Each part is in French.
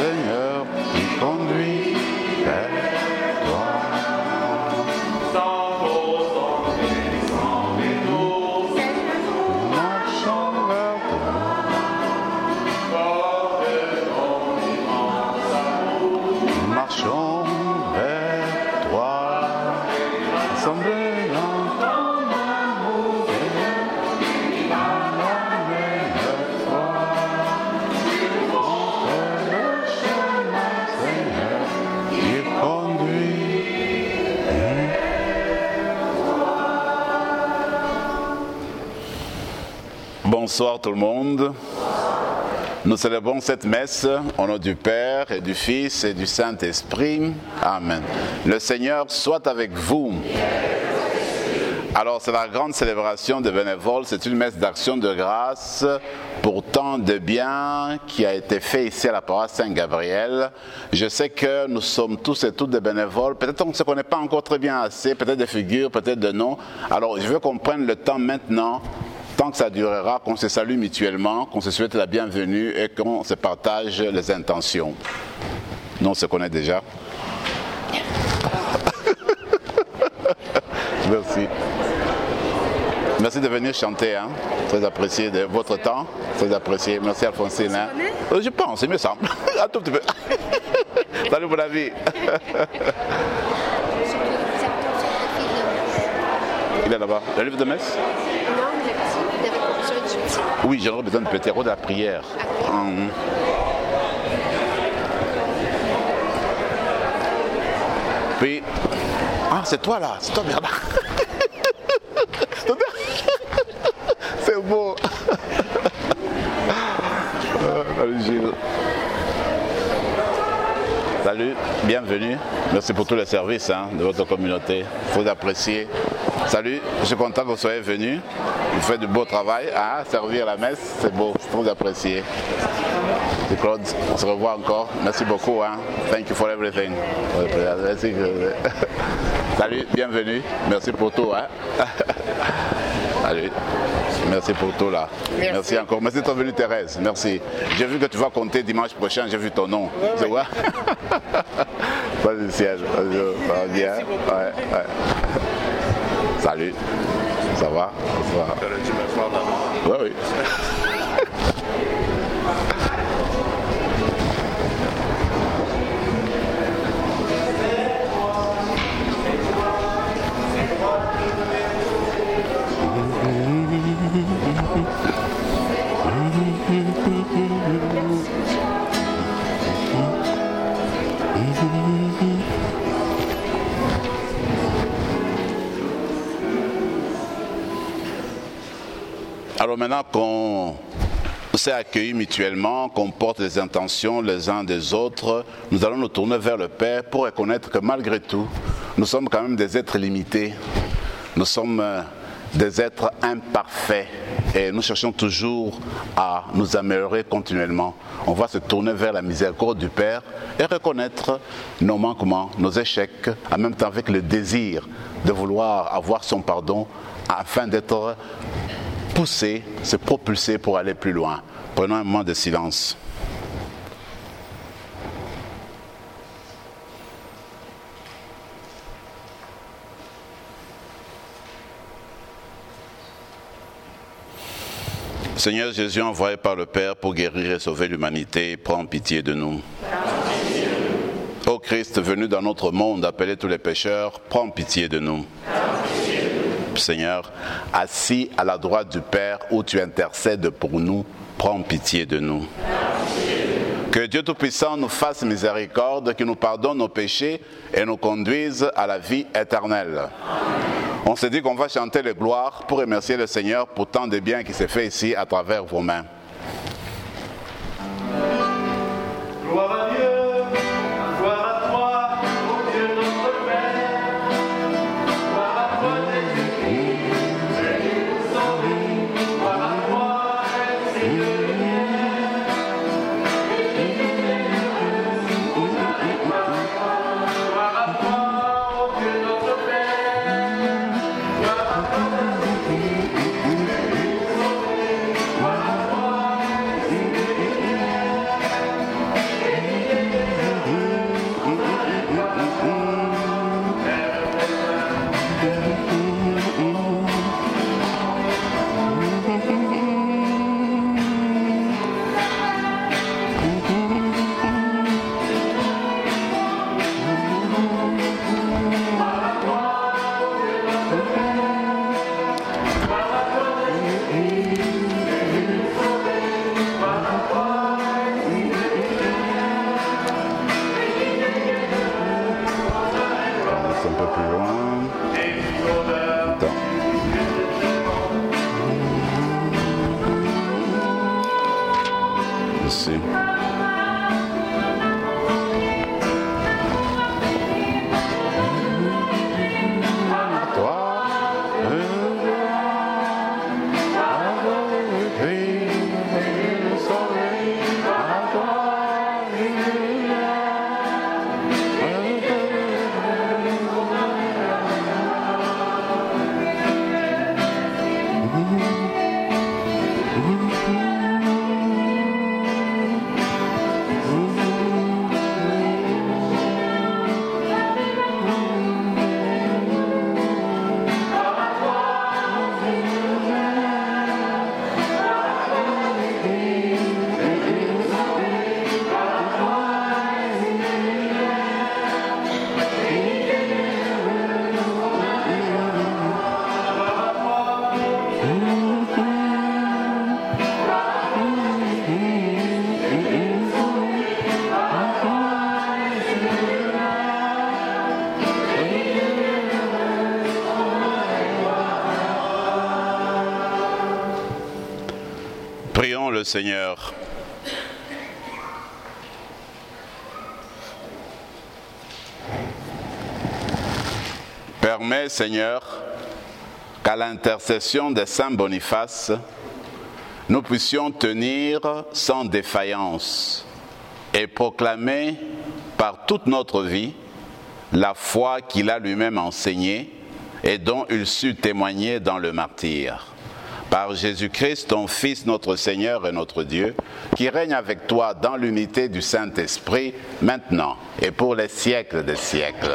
Seigneur, qui conduit vers toi. Marchons vers toi. Marchons vers toi. Assemblés en ton amour. Bonsoir tout le monde. Nous célébrons cette messe au nom du Père et du Fils et du Saint-Esprit. Amen. Le Seigneur soit avec vous. Alors, c'est la grande célébration de bénévoles. C'est une messe d'action de grâce pour tant de bien qui a été fait ici à la paroisse Saint-Gabriel. Je sais que nous sommes tous et toutes des bénévoles. Peut-être qu'on ne se connaît pas encore très bien assez, peut-être des figures, peut-être de noms. Alors, je veux qu'on prenne le temps maintenant, tant que ça durera, qu'on se salue mutuellement, qu'on se souhaite la bienvenue et qu'on se partage les intentions. Nous, on se connaît déjà. Merci. Merci de venir chanter, hein. Très apprécié de votre temps, très apprécié. Merci Alphonsine. Hein. Je pense, il me semble. Un tout petit peu. Salut pour la vie. Il est là-bas. Le livre de messe? Non, il avait besoin du petit. Oui, j'aurais besoin de petit héros de la prière. Puis, c'est toi là, c'est toi Bernard. C'est beau. Salut Gilles. Salut, bienvenue. Merci pour tous les services de votre communauté. Faut apprécier. Salut, je suis content que vous soyez venus. Vous faites du beau travail. Servir la messe, c'est beau, c'est trop apprécié. Et Claude, on se revoit encore. Merci beaucoup. Thank you for everything. Merci. Salut, bienvenue. Merci pour tout. Salut. Merci pour tout là. Merci encore. Merci d'être venue Thérèse. Merci. J'ai vu que tu vas compter dimanche prochain. J'ai vu ton nom. Tu vois? Pas du ciel. Ça va bien. Ouais. Salut. Ça va? Bonsoir. Tu me prends la main? Oui. Alors maintenant qu'on s'est accueillis mutuellement, qu'on porte les intentions les uns des autres, nous allons nous tourner vers le Père pour reconnaître que malgré tout, nous sommes quand même des êtres limités. Nous sommes des êtres imparfaits et nous cherchons toujours à nous améliorer continuellement. On va se tourner vers la miséricorde du Père et reconnaître nos manquements, nos échecs, en même temps avec le désir de vouloir avoir son pardon afin d'être poussé, se propulser pour aller plus loin. Prenons un moment de silence. Seigneur Jésus, envoyé par le Père pour guérir et sauver l'humanité, prends pitié de nous. Ô Christ, venu dans notre monde, appeler tous les pécheurs, prends pitié de nous. Seigneur, assis à la droite du Père où tu intercèdes pour nous, prends pitié de nous. Que Dieu Tout-Puissant nous fasse miséricorde, qu'il nous pardonne nos péchés et nous conduise à la vie éternelle. On s'est dit qu'on va chanter les gloires pour remercier le Seigneur pour tant de bien qui s'est fait ici à travers vos mains. Gloire à Dieu, gloire à toi, ô Dieu notre Père. Gloire à toi, Jésus-Christ, béni nous sauver. Gloire à toi, Seigneur de lumière. Gloire à toi, ô Dieu notre Père. Gloire à toi, Jésus-Christ, béni nous sauver. Gloire à toi, le Seigneur. Permets, Seigneur, qu'à l'intercession des saints Boniface, nous puissions tenir sans défaillance et proclamer par toute notre vie la foi qu'il a lui-même enseignée et dont il sut témoigner dans le martyre. Par Jésus-Christ, ton Fils, notre Seigneur et notre Dieu, qui règne avec toi dans l'unité du Saint-Esprit, maintenant et pour les siècles des siècles.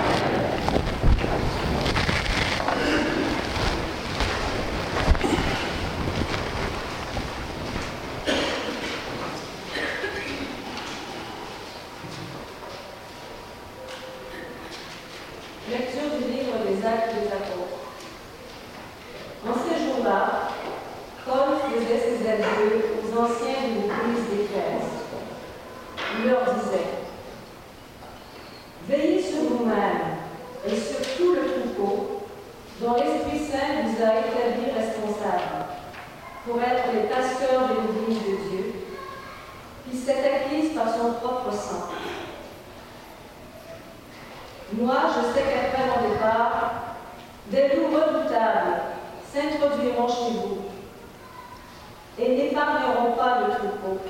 Lecture du livre des Actes des Apôtres. En ces jours-là, Paul faisait ses adieux aux anciens de l'église d'Éphèse. Il leur disait : Veillez sur vous-mêmes et sur tout le troupeau dont l'Esprit Saint vous a établis responsables pour être les pasteurs de l'église de Dieu, qui s'est acquise par son propre sang. Moi, je sais qu'après mon départ, des loups redoutables s'introduiront chez vous et n'épargneront pas le troupeau.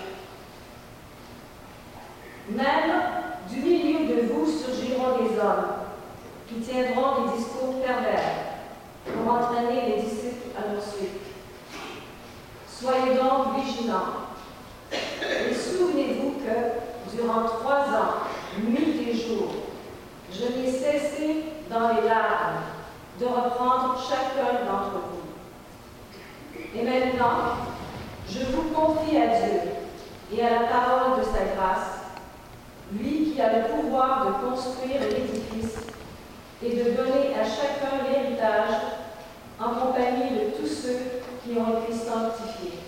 Même du milieu de vous surgiront des hommes qui tiendront des discours pervers pour entraîner les disciples à leur suite. Soyez donc vigilants et souvenez-vous que durant 3 ans, nuit et jour, je n'ai cessé dans les larmes de reprendre chacun d'entre vous. Et maintenant, je vous confie à Dieu et à la parole de sa grâce, lui qui a le pouvoir de construire l'édifice et de donner à chacun l'héritage en compagnie de tous ceux qui ont été sanctifiés.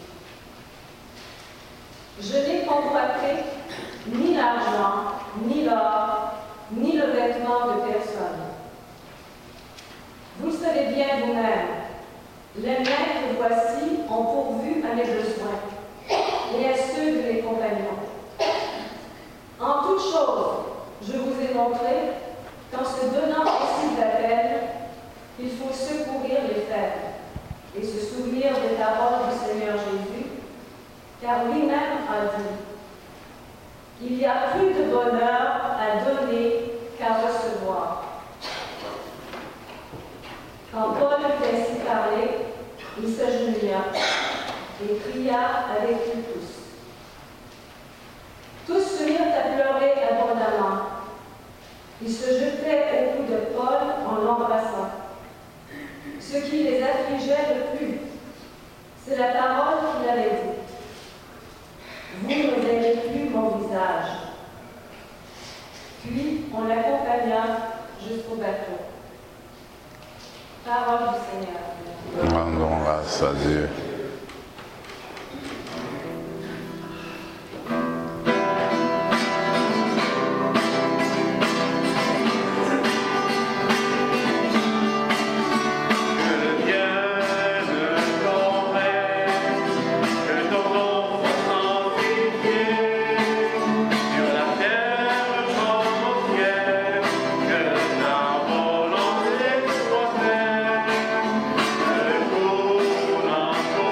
Je n'ai convoité ni l'argent, ni l'or, ni le vêtement de personne. Vous le savez bien vous-même, les mains que voici ont pourvu à mes besoins et à ceux de mes compagnons. En toute chose, je vous ai montré qu'en se donnant ainsi de la peine, il faut secourir les faibles et se souvenir des paroles du Seigneur Jésus, car lui-même a dit : il y a plus de bonheur à donner qu'à recevoir. Quand Paul eut ainsi parlé, il s'agenouilla et pria avec eux tous. Tous se mirent à pleurer abondamment. Ils se jetaient au cou de Paul en l'embrassant. Ce qui les affligeait le plus, c'est la parole qu'il avait dite : vous ne verrez plus mon visage. Puis on l'accompagna jusqu'au bateau. Parole du Seigneur. Rendons grâce à Dieu. Pour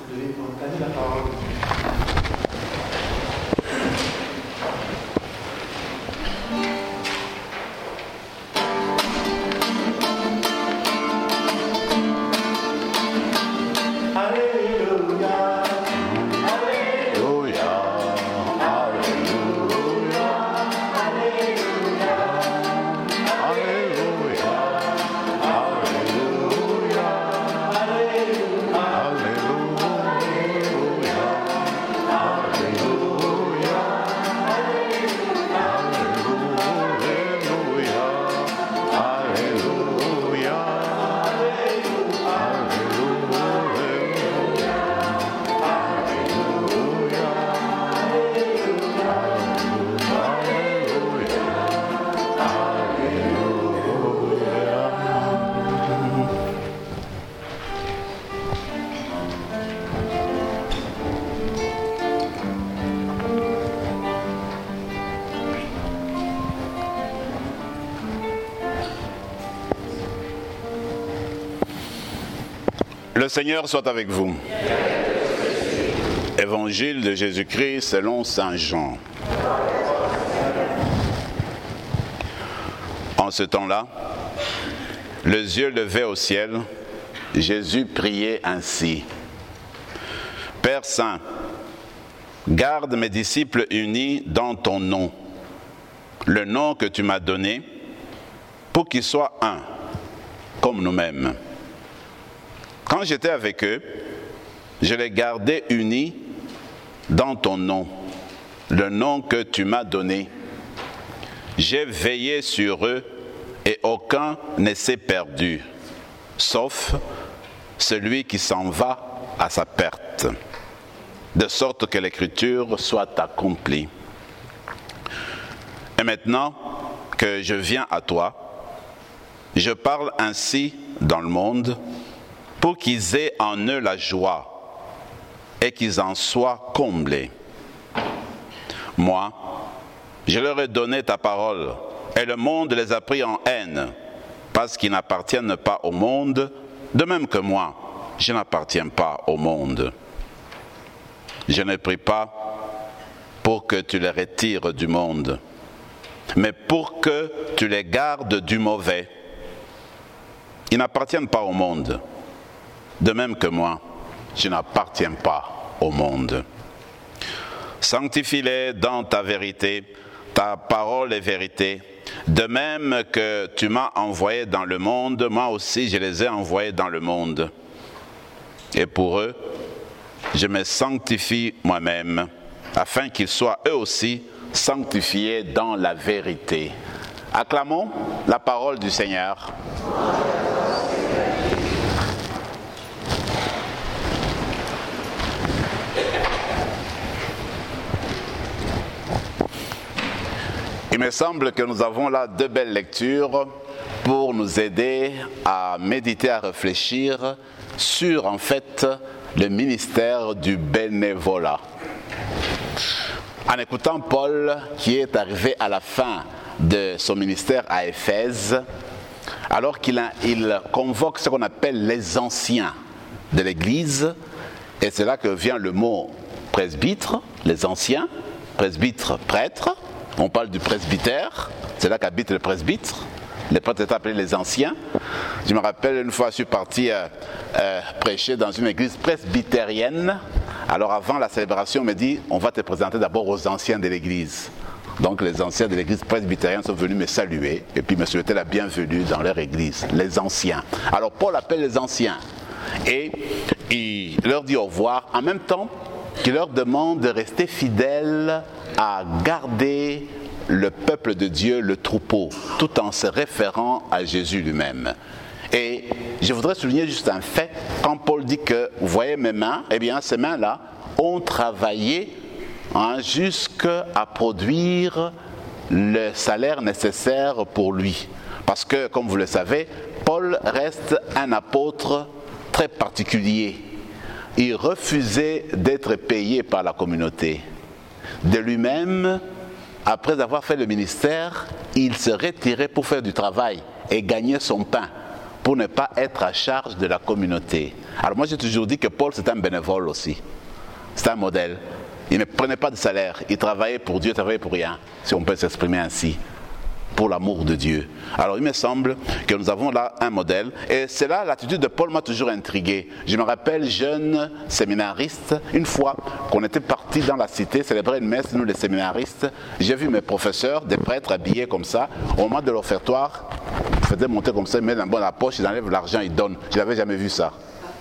Je vais entamer la parole. Alléluia, Alléluia, Alléluia, Alléluia, Le Seigneur soit avec vous. Évangile de Jésus-Christ selon saint Jean. En ce temps-là, les yeux levés au ciel, Jésus priait ainsi. Père Saint, garde mes disciples unis dans ton nom, le nom que tu m'as donné, pour qu'ils soient un, comme nous-mêmes. Quand j'étais avec eux, je les gardais unis dans ton nom, le nom que tu m'as donné. J'ai veillé sur eux et aucun ne s'est perdu, sauf celui qui s'en va à sa perte, de sorte que l'écriture soit accomplie. Et maintenant que je viens à toi, je parle ainsi dans le monde, pour qu'ils aient en eux la joie et qu'ils en soient comblés. Moi, je leur ai donné ta parole, et le monde les a pris en haine, parce qu'ils n'appartiennent pas au monde, de même que moi, je n'appartiens pas au monde. Je ne prie pas pour que tu les retires du monde, mais pour que tu les gardes du mauvais. Ils n'appartiennent pas au monde, de même que moi, je n'appartiens pas au monde. Sanctifie-les dans ta vérité, ta parole est vérité. De même que tu m'as envoyé dans le monde, moi aussi je les ai envoyés dans le monde. Et pour eux, je me sanctifie moi-même, afin qu'ils soient eux aussi sanctifiés dans la vérité. Acclamons la parole du Seigneur. Il me semble que nous avons là deux belles lectures pour nous aider à méditer, à réfléchir sur en fait le ministère du bénévolat. En écoutant Paul qui est arrivé à la fin de son ministère à Éphèse, alors qu'il convoque ce qu'on appelle les anciens de l'Église, et c'est là que vient le mot presbytre, les anciens, presbytre, prêtre. On parle du presbytère, c'est là qu'habite le presbytre. Les prêtres étaient appelés les anciens. Je me rappelle une fois, je suis parti prêcher dans une église presbytérienne. Alors avant la célébration, on me dit, on va te présenter d'abord aux anciens de l'église. Donc les anciens de l'église presbytérienne sont venus me saluer et puis me souhaiter la bienvenue dans leur église, les anciens. Alors Paul appelle les anciens et il leur dit au revoir en même temps qu'il leur demande de rester fidèles à garder le peuple de Dieu, le troupeau, tout en se référant à Jésus lui-même. Et je voudrais souligner juste un fait, quand Paul dit que, vous voyez mes mains, eh bien ces mains-là ont travaillé jusqu'à produire le salaire nécessaire pour lui. Parce que, comme vous le savez, Paul reste un apôtre très particulier. Il refusait d'être payé par la communauté. De lui-même, après avoir fait le ministère, il se retirait pour faire du travail et gagner son pain. pour ne pas être à charge de la communauté. Alors moi j'ai toujours dit que Paul c'est un bénévole aussi. C'est un modèle. Il ne prenait pas de salaire. Il travaillait pour Dieu, il travaillait pour rien, si on peut s'exprimer ainsi, pour l'amour de Dieu. Alors il me semble que nous avons là un modèle. Et c'est là l'attitude de Paul m'a toujours intrigué. Je me rappelle, jeune séminariste, une fois qu'on était partis dans la cité célébrer une messe, nous les séminaristes, j'ai vu mes professeurs, des prêtres habillés comme ça, au moment de l'offertoire, ils faisaient monter comme ça, ils mettent la main dans la poche, ils enlèvent l'argent, ils donnent. Je n'avais jamais vu ça.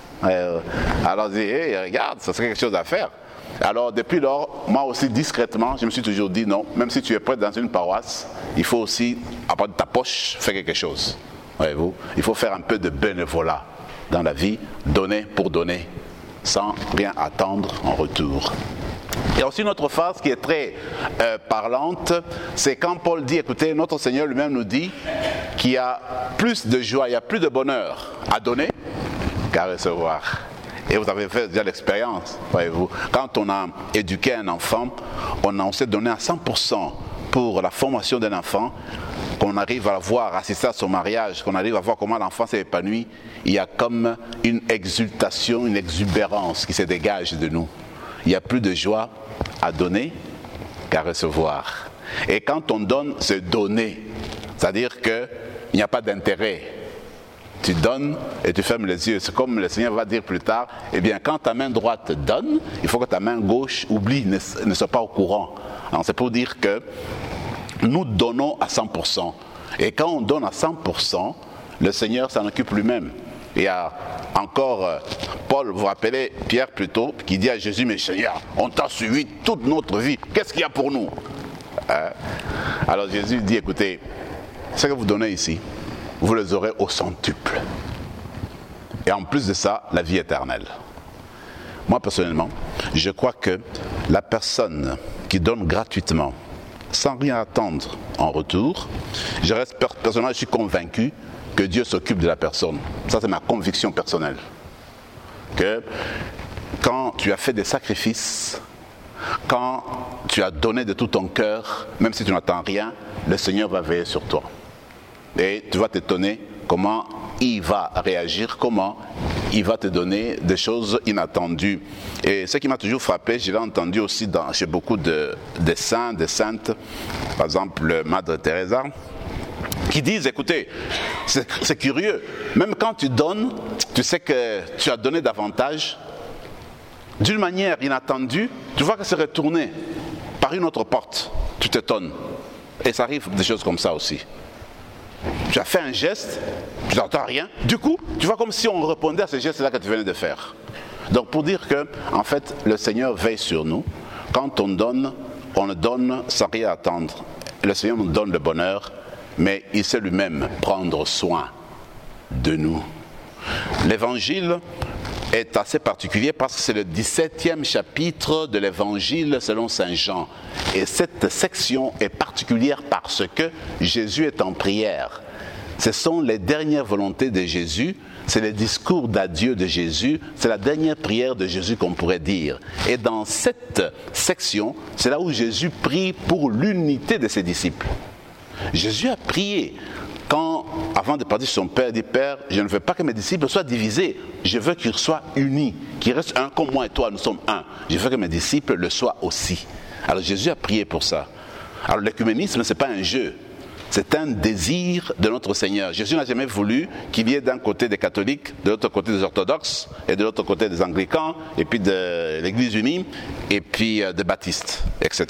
Alors je dis, hey, regarde, ça serait quelque chose à faire. Alors depuis lors, moi aussi discrètement, je me suis toujours dit non, même si tu es prêtre dans une paroisse, il faut aussi, à part de ta poche, faire quelque chose. Voyez-vous, il faut faire un peu de bénévolat dans la vie, donner pour donner, sans rien attendre en retour. Et aussi une autre phrase qui est très parlante, c'est quand Paul dit, écoutez, notre Seigneur lui-même nous dit qu'il y a plus de joie, il y a plus de bonheur à donner qu'à recevoir. Et vous avez fait déjà l'expérience, voyez-vous. Quand on a éduqué un enfant, on s'est donné à 100% pour la formation d'un enfant, qu'on arrive à voir, assister à son mariage, qu'on arrive à voir comment l'enfant s'est épanoui, il y a comme une exultation, une exubérance qui se dégage de nous. Il n'y a plus de joie à donner qu'à recevoir. Et quand on donne, c'est donner. C'est-à-dire qu'il n'y a pas d'intérêt. Tu donnes et tu fermes les yeux. C'est comme le Seigneur va dire plus tard, eh bien quand ta main droite donne, il faut que ta main gauche oublie, ne soit pas au courant. Alors c'est pour dire que nous donnons à 100%. Et quand on donne à 100%, le Seigneur s'en occupe lui-même. Il y a encore Paul, vous vous rappelez, Pierre plutôt, qui dit à Jésus, mais Seigneur, on t'a suivi toute notre vie, qu'est-ce qu'il y a pour nous? Alors Jésus dit, écoutez, ce que vous donnez ici, vous les aurez au centuple. Et en plus de ça, la vie éternelle. Moi, personnellement, je crois que la personne qui donne gratuitement, sans rien attendre en retour, personnellement, je suis convaincu que Dieu s'occupe de la personne. Ça, c'est ma conviction personnelle. Que quand tu as fait des sacrifices, quand tu as donné de tout ton cœur, même si tu n'attends rien, le Seigneur va veiller sur toi. Et tu vas t'étonner comment il va réagir, comment il va te donner des choses inattendues. Et ce qui m'a toujours frappé, je l'ai entendu aussi chez beaucoup de saints, de saintes, par exemple Madre Teresa, qui disent, écoutez, c'est curieux, même quand tu donnes, tu sais que tu as donné davantage, d'une manière inattendue, tu vois que c'est retourné par une autre porte, tu t'étonnes. Et ça arrive des choses comme ça aussi. Tu as fait un geste, tu n'entends rien. Du coup, tu vois comme si on répondait à ce geste-là que tu venais de faire. Donc pour dire que, en fait, le Seigneur veille sur nous. Quand on le donne sans rien attendre. Le Seigneur nous donne le bonheur, mais il sait lui-même prendre soin de nous. L'évangile est assez particulier parce que c'est le 17e chapitre de l'évangile selon saint Jean. Et cette section est particulière parce que Jésus est en prière. Ce sont les dernières volontés de Jésus, c'est le discours d'adieu de Jésus, c'est la dernière prière de Jésus qu'on pourrait dire. Et dans cette section, c'est là où Jésus prie pour l'unité de ses disciples. Jésus a prié. Avant de partir son Père, il dit, Père, je ne veux pas que mes disciples soient divisés. Je veux qu'ils soient unis, qu'ils restent un comme moi et toi, nous sommes un. Je veux que mes disciples le soient aussi. Alors Jésus a prié pour ça. Alors l'écuménisme, ce n'est pas un jeu. C'est un désir de notre Seigneur. Jésus n'a jamais voulu qu'il y ait d'un côté des catholiques, de l'autre côté des orthodoxes, et de l'autre côté des anglicans, et puis de l'Église unie, et puis des baptistes, etc.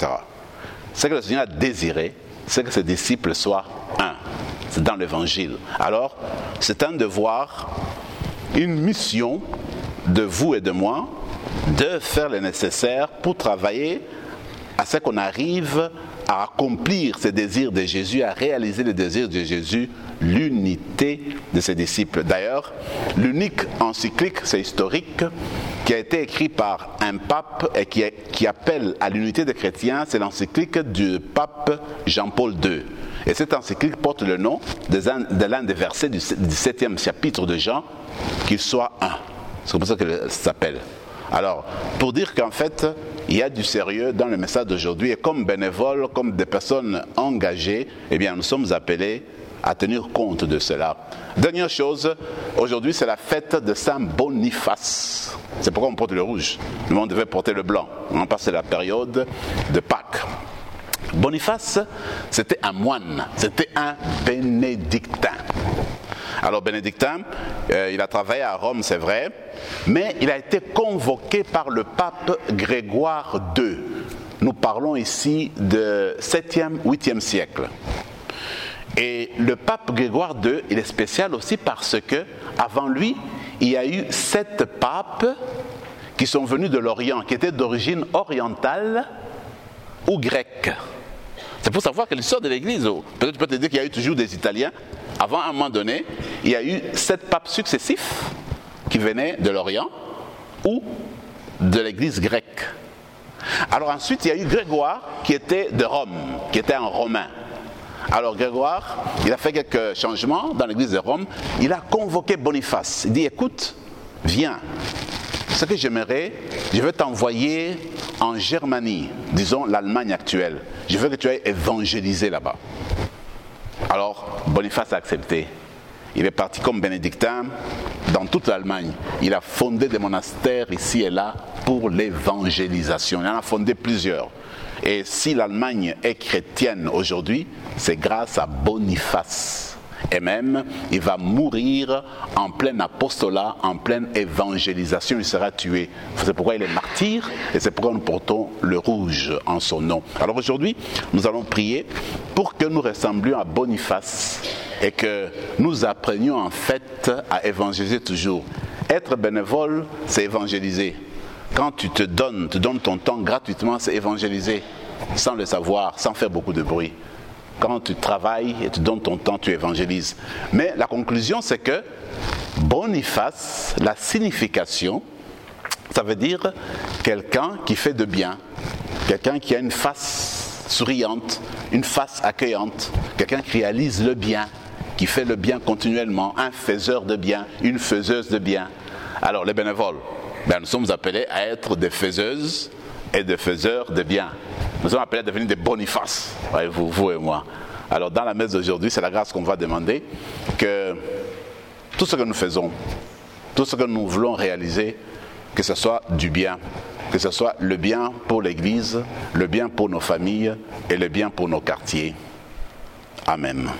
Ce que le Seigneur a désiré, c'est que ses disciples soient un. C'est dans l'évangile. Alors, c'est un devoir, une mission de vous et de moi, de faire le nécessaire pour travailler à ce qu'on arrive à accomplir ces désirs de Jésus, à réaliser les désirs de Jésus, l'unité de ses disciples. D'ailleurs, l'unique encyclique, c'est historique, qui a été écrit par un pape et qui appelle à l'unité des chrétiens, c'est l'encyclique du pape Jean-Paul II. Et cette encyclique porte le nom de l'un des versets du 17e chapitre de Jean, qu'il soit un. C'est comme ça que ça s'appelle. Alors, pour dire qu'en fait, il y a du sérieux dans le message d'aujourd'hui, et comme bénévoles, comme des personnes engagées, eh bien, nous sommes appelés à tenir compte de cela. Dernière chose, aujourd'hui c'est la fête de Saint Boniface. C'est pourquoi on porte le rouge. Nous on devait porter le blanc. On passe la période de Pâques. Boniface, c'était un moine, c'était un bénédictin. Alors bénédictin, il a travaillé à Rome, c'est vrai, mais il a été convoqué par le pape Grégoire II. Nous parlons ici de 7e, 8e siècle. Et le pape Grégoire II, il est spécial aussi parce que avant lui, il y a eu 7 papes qui sont venus de l'Orient, qui étaient d'origine orientale ou grecque. C'est pour savoir que l'histoire de l'Église, peut-être tu peux te dire qu'il y a eu toujours des Italiens. Avant, à un moment donné, il y a eu 7 papes successifs qui venaient de l'Orient ou de l'Église grecque. Alors ensuite, il y a eu Grégoire qui était de Rome, qui était un Romain. Alors Grégoire, il a fait quelques changements dans l'Église de Rome. Il a convoqué Boniface. Il dit, écoute, viens. Ce que j'aimerais, je vais t'envoyer en Germanie, disons l'Allemagne actuelle. Je veux que tu ailles évangéliser là-bas. Alors, Boniface a accepté. Il est parti comme bénédictin dans toute l'Allemagne. Il a fondé des monastères ici et là pour l'évangélisation. Il en a fondé plusieurs. Et si l'Allemagne est chrétienne aujourd'hui, c'est grâce à Boniface. Et même, il va mourir en plein apostolat, en pleine évangélisation. Il sera tué. C'est pourquoi il est martyr et c'est pourquoi nous portons le rouge en son nom. Alors aujourd'hui, nous allons prier pour que nous ressemblions à Boniface et que nous apprenions en fait à évangéliser toujours. Être bénévole, c'est évangéliser. Quand tu donnes ton temps gratuitement, c'est évangéliser, sans le savoir, sans faire beaucoup de bruit. Quand tu travailles et tu donnes ton temps, tu évangélises. Mais la conclusion, c'est que Boniface, la signification, ça veut dire quelqu'un qui fait de bien, quelqu'un qui a une face souriante, une face accueillante, quelqu'un qui réalise le bien, qui fait le bien continuellement, un faiseur de bien, une faiseuse de bien. Alors les bénévoles, nous sommes appelés à être des faiseuses et des faiseurs de bien. Nous sommes appelés à devenir des Bonifaces, vous et moi. Alors dans la messe d'aujourd'hui, c'est la grâce qu'on va demander que tout ce que nous faisons, tout ce que nous voulons réaliser, que ce soit du bien, que ce soit le bien pour l'Église, le bien pour nos familles et le bien pour nos quartiers. Amen.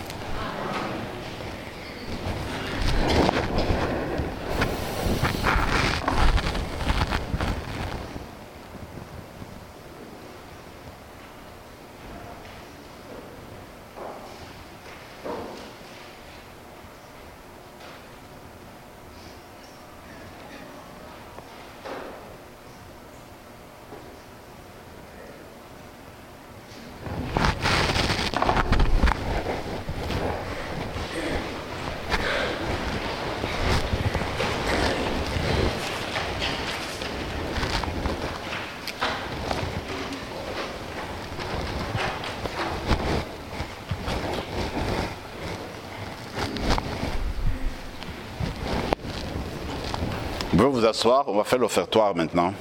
Vous pouvez vous asseoir, on va faire l'offertoire maintenant.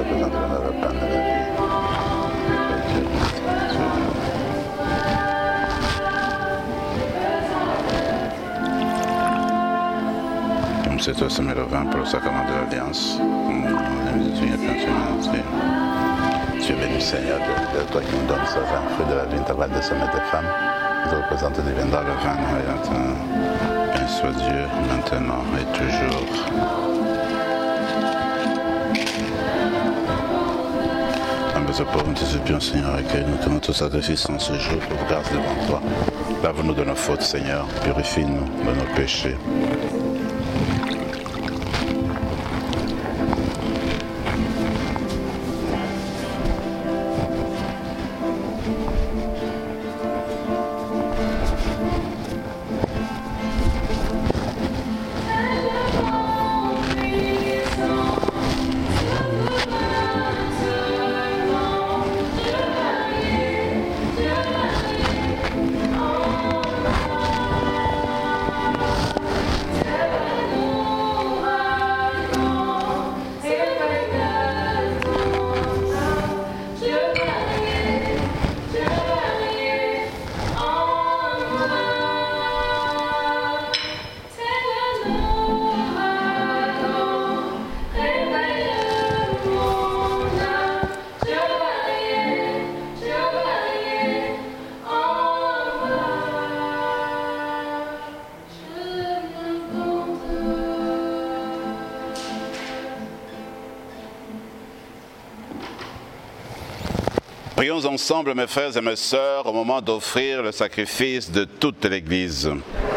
représentant le pain de la vie. Comme c'est toi semé le vin pour le sacrement de l'Alliance, tu es béni Seigneur, de toi qui nous donnes ce vin, fruit de la vie intégrale de sommet des femmes. Nous représente et deviendra le vin noyant. Bien soit Dieu, maintenant et toujours. Nous pauvres, te supplions, Seigneur, accueille-nous que notre sacrifice en ce jour pour grâce devant toi. Lave-nous de nos fautes, Seigneur, purifie-nous de nos péchés. Prions ensemble, mes frères et mes sœurs, au moment d'offrir le sacrifice de toute l'Église.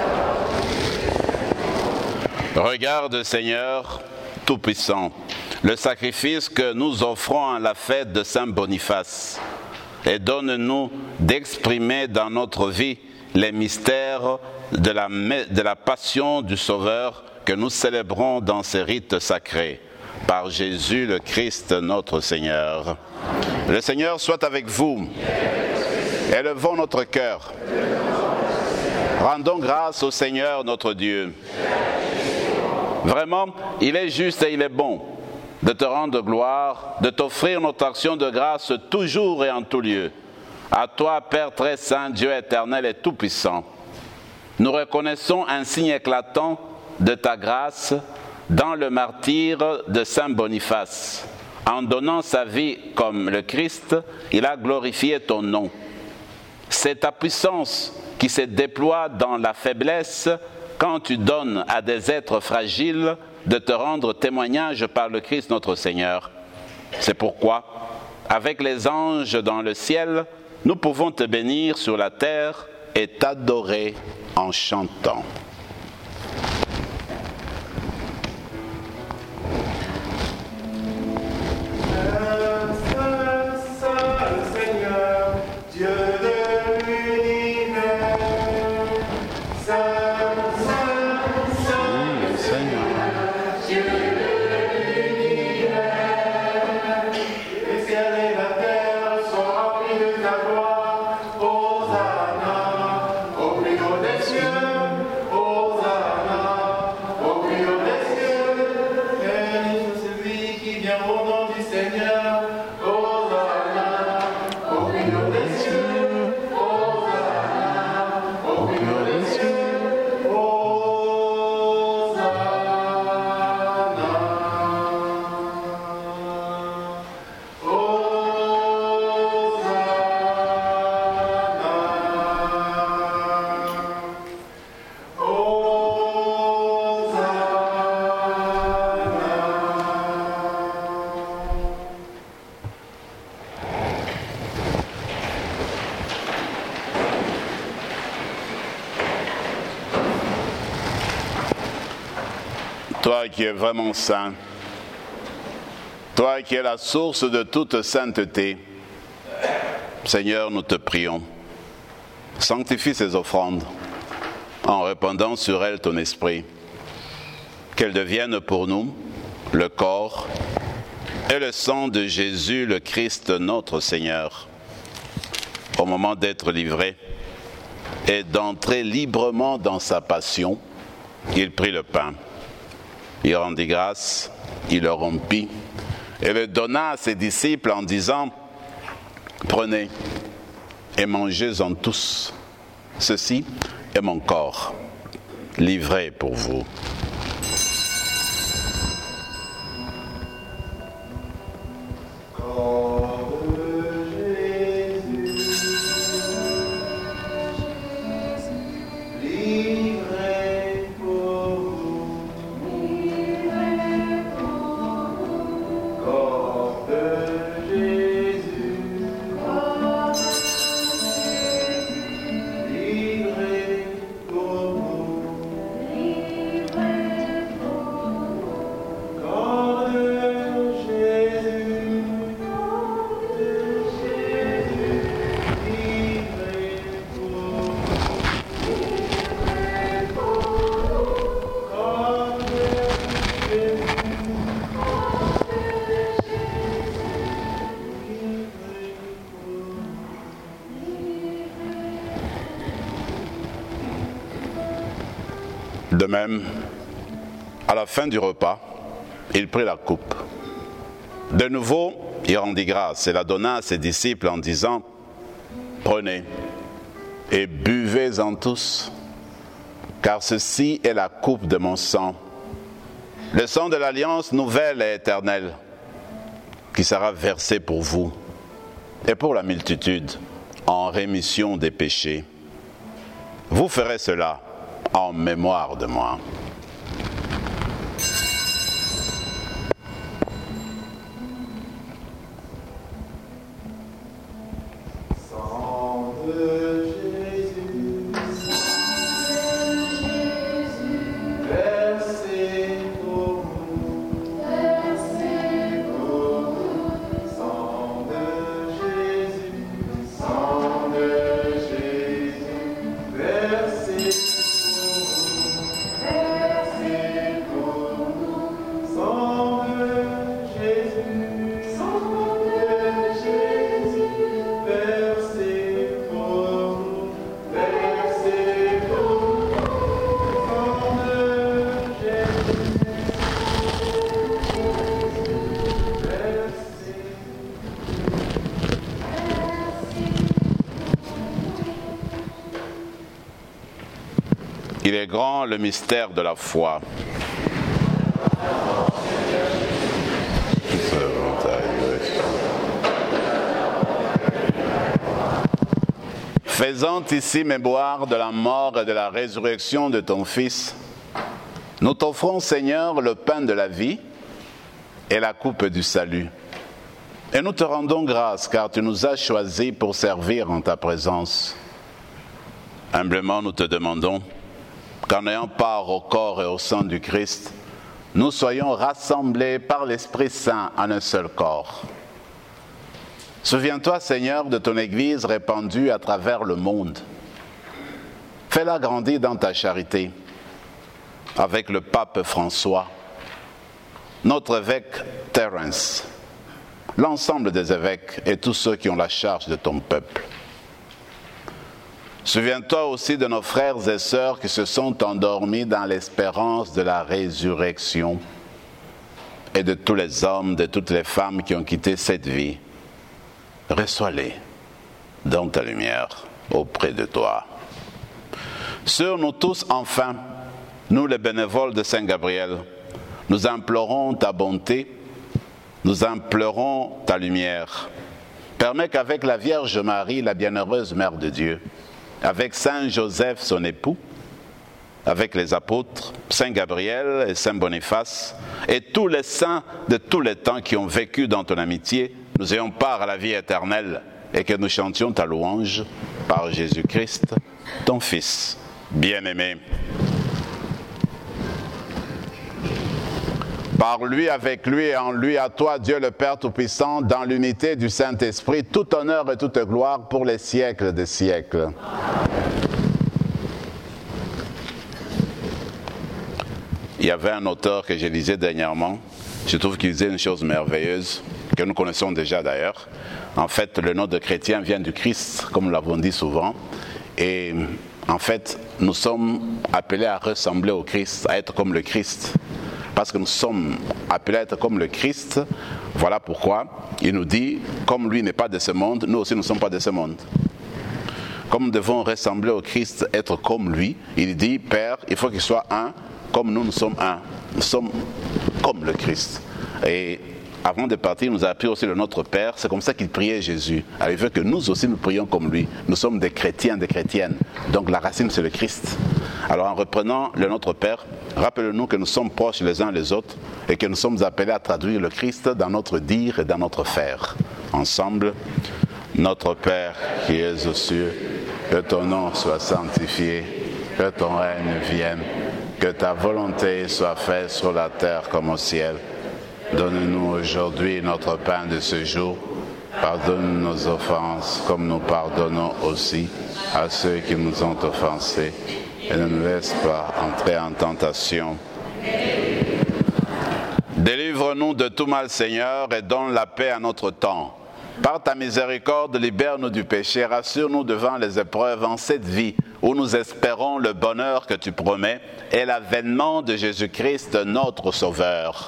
Regarde, Seigneur Tout-Puissant, le sacrifice que nous offrons à la fête de Saint Boniface et donne-nous d'exprimer dans notre vie les mystères de la passion du Sauveur que nous célébrons dans ces rites sacrés. Par Jésus le Christ notre Seigneur. Le Seigneur soit avec vous. Élevons notre cœur. Rendons grâce au Seigneur notre Dieu. Vraiment, il est juste et il est bon de te rendre gloire, de t'offrir notre action de grâce toujours et en tout lieu. À toi, Père très saint, Dieu éternel et tout-puissant, nous reconnaissons un signe éclatant de ta grâce dans le martyre de Saint Boniface. En donnant sa vie comme le Christ, il a glorifié ton nom. C'est ta puissance qui se déploie dans la faiblesse quand tu donnes à des êtres fragiles de te rendre témoignage par le Christ notre Seigneur. C'est pourquoi, avec les anges dans le ciel, nous pouvons te bénir sur la terre et t'adorer en chantant. Toi qui es vraiment saint, toi qui es la source de toute sainteté, Seigneur, nous te prions, sanctifie ces offrandes en répandant sur elles ton esprit, qu'elles deviennent pour nous le corps et le sang de Jésus, le Christ notre Seigneur. Au moment d'être livré et d'entrer librement dans sa passion, il prit le pain. Il rendit grâce, il le rompit et le donna à ses disciples en disant, « Prenez et mangez-en tous. Ceci est mon corps, livré pour vous. » De même, à la fin du repas, il prit la coupe. De nouveau, il rendit grâce et la donna à ses disciples en disant, « Prenez et buvez-en tous, car ceci est la coupe de mon sang, le sang de l'alliance nouvelle et éternelle, qui sera versé pour vous et pour la multitude en rémission des péchés. Vous ferez cela en mémoire de moi. » Il est grand le mystère de la foi. Faisant ici mémoire de la mort et de la résurrection de ton Fils, nous t'offrons, Seigneur, le pain de la vie et la coupe du salut. Et nous te rendons grâce car tu nous as choisis pour servir en ta présence. Humblement, nous te demandons qu'en ayant part au corps et au sang du Christ, nous soyons rassemblés par l'Esprit Saint en un seul corps. Souviens-toi, Seigneur, de ton Église répandue à travers le monde. Fais-la grandir dans ta charité, avec le pape François, notre évêque Terence, l'ensemble des évêques et tous ceux qui ont la charge de ton peuple. Souviens-toi aussi de nos frères et sœurs qui se sont endormis dans l'espérance de la résurrection et de tous les hommes, de toutes les femmes qui ont quitté cette vie. Reçois-les dans ta lumière auprès de toi. Sur nous tous, enfin, nous les bénévoles de Saint Gabriel, nous implorons ta bonté, nous implorons ta lumière. Permets qu'avec la Vierge Marie, la bienheureuse Mère de Dieu, avec Saint Joseph, son époux, avec les apôtres, Saint Gabriel et Saint Boniface, et tous les saints de tous les temps qui ont vécu dans ton amitié, nous ayons part à la vie éternelle et que nous chantions ta louange par Jésus-Christ, ton Fils bien-aimé. Par lui, avec lui et en lui, à toi, Dieu le Père Tout-Puissant, dans l'unité du Saint-Esprit, tout honneur et toute gloire pour les siècles des siècles. Il y avait un auteur que je lisais dernièrement, je trouve qu'il disait une chose merveilleuse, que nous connaissons déjà d'ailleurs. En fait, le nom de chrétien vient du Christ, comme nous l'avons dit souvent, et en fait, nous sommes appelés à ressembler au Christ, à être comme le Christ. parce que nous sommes appelés à être comme le Christ. Voilà pourquoi il nous dit, comme lui n'est pas de ce monde, nous aussi ne sommes pas de ce monde. Comme nous devons ressembler au Christ, être comme lui, il dit, Père, il faut qu'il soit un, comme nous sommes un. Nous sommes comme le Christ. Et avant de partir, il nous a appris aussi le Notre Père. C'est comme ça qu'il priait Jésus. Alors il veut que nous aussi nous prions comme lui. Nous sommes des chrétiens, des chrétiennes. Donc la racine, c'est le Christ. Alors en reprenant le Notre Père, rappelez-nous que nous sommes proches les uns les autres et que nous sommes appelés à traduire le Christ dans notre dire et dans notre faire. Ensemble, Notre Père qui es aux cieux, que ton nom soit sanctifié, que ton règne vienne, que ta volonté soit faite sur la terre comme au ciel. Donne-nous aujourd'hui notre pain de ce jour. Pardonne nos offenses comme nous pardonnons aussi à ceux qui nous ont offensés. Et ne nous laisse pas entrer en tentation. Délivre-nous de tout mal, Seigneur, et donne la paix à notre temps. Par ta miséricorde, libère-nous du péché, rassure-nous devant les épreuves en cette vie où nous espérons le bonheur que tu promets et l'avènement de Jésus-Christ, notre Sauveur.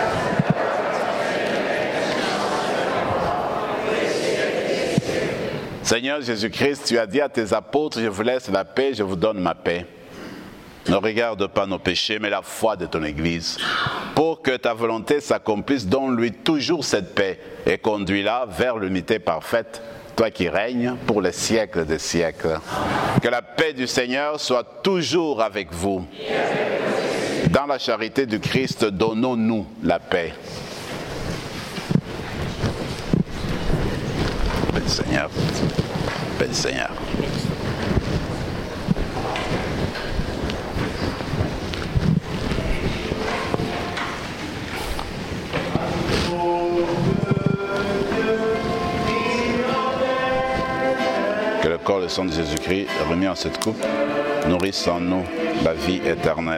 Seigneur Jésus-Christ, tu as dit à tes apôtres, je vous laisse la paix, je vous donne ma paix. Ne regarde pas nos péchés, mais la foi de ton Église. Pour que ta volonté s'accomplisse, donne-lui toujours cette paix et conduis-la vers l'unité parfaite, toi qui règnes pour les siècles des siècles. Que la paix du Seigneur soit toujours avec vous. Dans la charité du Christ, donnons-nous la paix. Paix du Seigneur. Paix du Seigneur. Que le corps et le sang de Jésus-Christ, remis en cette coupe, nourrisse en nous la vie éternelle.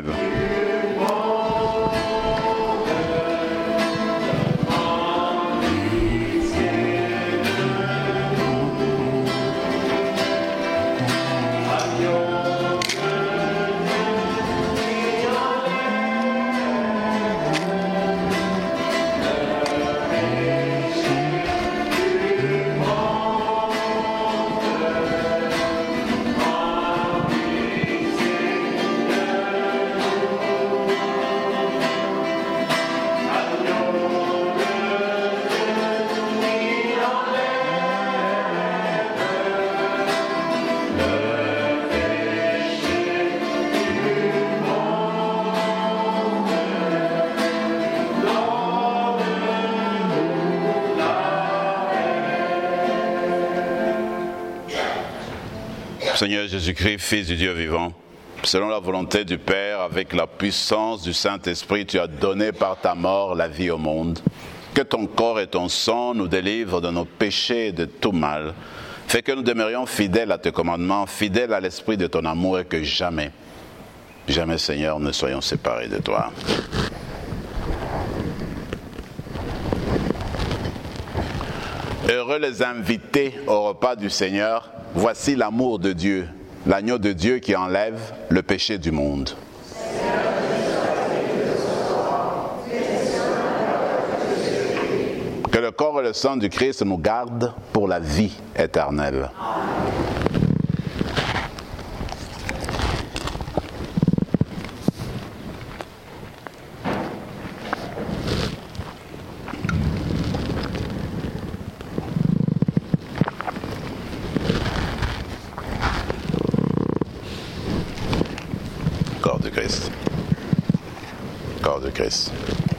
Seigneur Jésus-Christ, Fils du Dieu vivant, selon la volonté du Père, avec la puissance du Saint-Esprit, tu as donné par ta mort la vie au monde. Que ton corps et ton sang nous délivrent de nos péchés et de tout mal. Fais que nous demeurions fidèles à tes commandements, fidèles à l'esprit de ton amour et que jamais, jamais, Seigneur, ne soyons séparés de toi. Heureux les invités au repas du Seigneur. Voici l'amour de Dieu, l'agneau de Dieu qui enlève le péché du monde. Que le corps et le sang du Christ nous gardent pour la vie éternelle. Corps du Christ. Corps du Christ.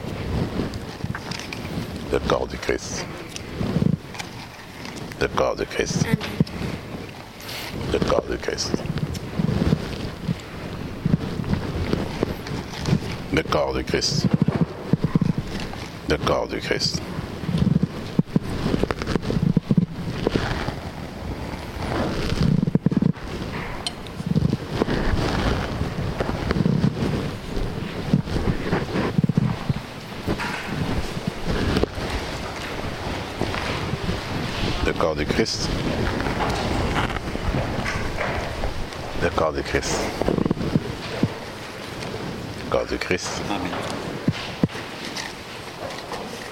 Le corps du Christ. Le corps du Christ. Le corps du Christ. Le corps du Christ. Le corps du Christ. Le corps du Christ. Le corps du Christ. Le corps du Christ. Amen.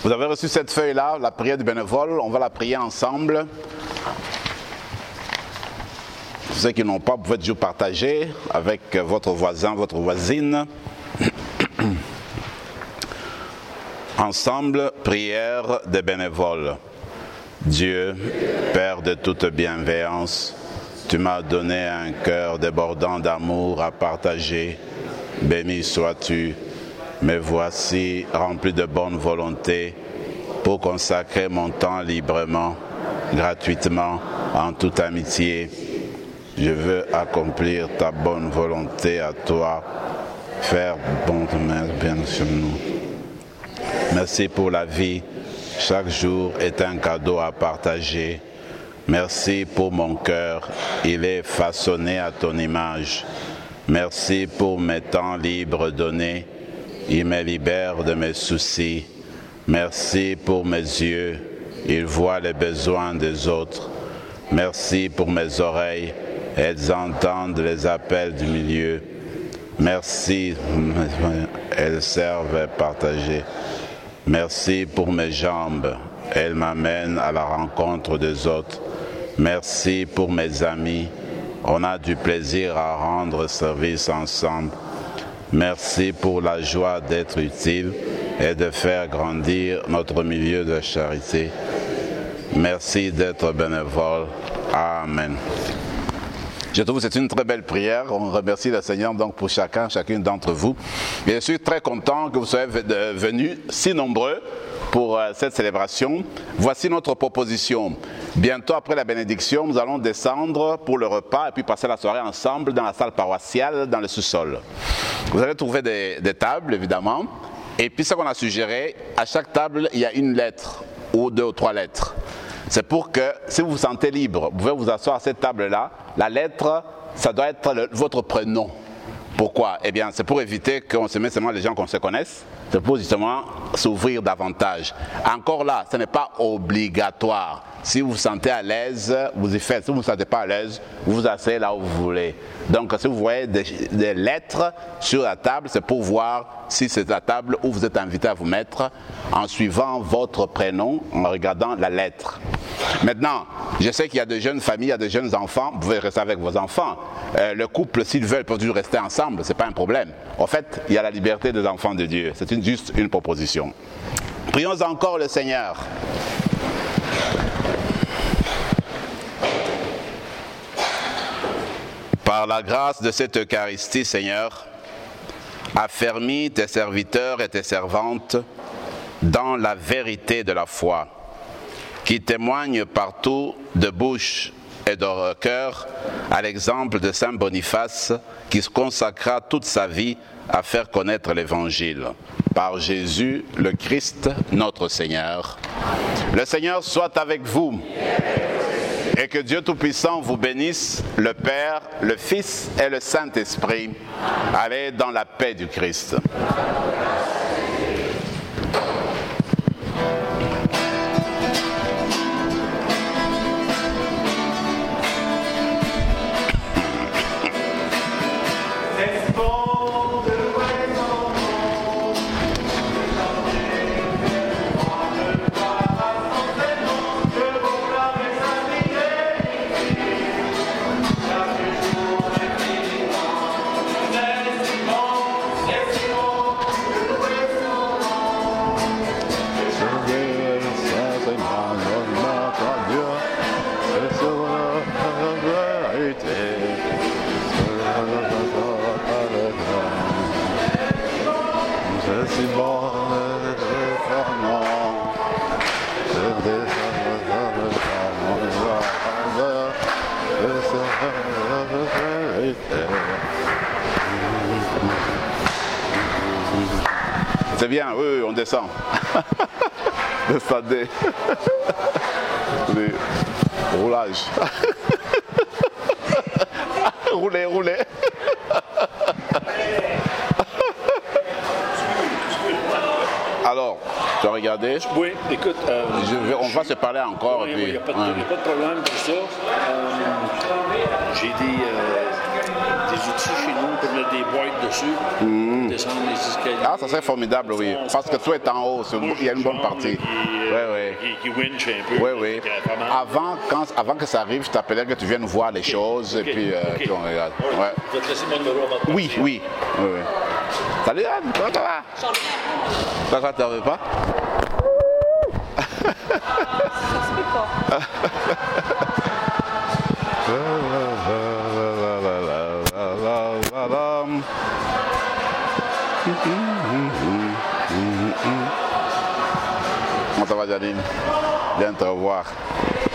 Vous avez reçu cette feuille-là, la prière du bénévole. On va la prier ensemble. Ceux qui n'ont pas, vous pouvez toujours partager avec votre voisin, votre voisine. Ensemble, prière des bénévoles. Dieu, Père de toute bienveillance, tu m'as donné un cœur débordant d'amour à partager. Béni sois-tu. Me voici rempli de bonne volonté pour consacrer mon temps librement, gratuitement, en toute amitié. Je veux accomplir ta bonne volonté à toi, faire bon bien sur nous. Merci pour la vie. Chaque jour est un cadeau à partager. Merci pour mon cœur. Il est façonné à ton image. Merci pour mes temps libres donnés. Il me libère de mes soucis. Merci pour mes yeux. Ils voient les besoins des autres. Merci pour mes oreilles. Elles entendent les appels du milieu. Merci. Elles servent à partager. Merci pour mes jambes. Elles m'amènent à la rencontre des autres. Merci pour mes amis. On a du plaisir à rendre service ensemble. Merci pour la joie d'être utile et de faire grandir notre milieu de charité. Merci d'être bénévole. Amen. Je trouve que c'est une très belle prière. On remercie le Seigneur donc pour chacune d'entre vous. Et je suis très content que vous soyez venus si nombreux pour cette célébration. Voici notre proposition. Bientôt après la bénédiction, nous allons descendre pour le repas et puis passer la soirée ensemble dans la salle paroissiale, dans le sous-sol. Vous allez trouver des tables, évidemment. Et puis ce qu'on a suggéré, à chaque table, il y a une lettre ou 2 ou 3 lettres. C'est pour que, si vous vous sentez libre, vous pouvez vous asseoir à cette table-là. La lettre, ça doit être votre prénom. Pourquoi? Eh bien, c'est pour éviter qu'on se mette seulement les gens qu'on se connaisse. C'est pour justement s'ouvrir davantage. Encore là, ce n'est pas obligatoire. Si vous vous sentez à l'aise, vous y faites. Si vous ne vous sentez pas à l'aise, vous vous asseyez là où vous voulez. Donc, si vous voyez des lettres sur la table, c'est pour voir si c'est la table où vous êtes invité à vous mettre en suivant votre prénom, en regardant la lettre. Maintenant, je sais qu'il y a de jeunes familles, il y a de jeunes enfants. Vous pouvez rester avec vos enfants. Le couple, s'ils veulent, peuvent toujours rester ensemble. Ce n'est pas un problème. En fait, il y a la liberté des enfants de Dieu. C'est juste une proposition. Prions encore le Seigneur. Par la grâce de cette Eucharistie, Seigneur, affermis tes serviteurs et tes servantes dans la vérité de la foi, qui témoignent partout de bouche et de cœur, à l'exemple de Saint Boniface, qui se consacra toute sa vie à faire connaître l'Évangile. Par Jésus, le Christ, notre Seigneur. Le Seigneur soit avec vous. Et que Dieu Tout-Puissant vous bénisse, le Père, le Fils et le Saint-Esprit. Allez dans la paix du Christ. C'est bien, oui, on descend. Descendez. Roulage. Roulez, roulez. Alors, tu as regardé? Oui, écoute. On va se parler encore. Oui, il n'y a pas de problème pour ça. J'ai des outils chez nous pour mettre des boîtes dessus, pour descendre les escaliers. Ah, ça serait formidable, oui. Parce que tout est en haut, il y a une bonne partie. Qui winch un peu. Oui, oui. Avant que ça arrive, je t'appellerai que tu viennes voir les choses et puis on regarde. Ouais. Je vais te laisser mon numéro avant de Oui. Salut Anne, comment ça va? Pourquoi tu n'en veux pas? Ça se peut pas. Comment ça va, Janine? Viens te revoir.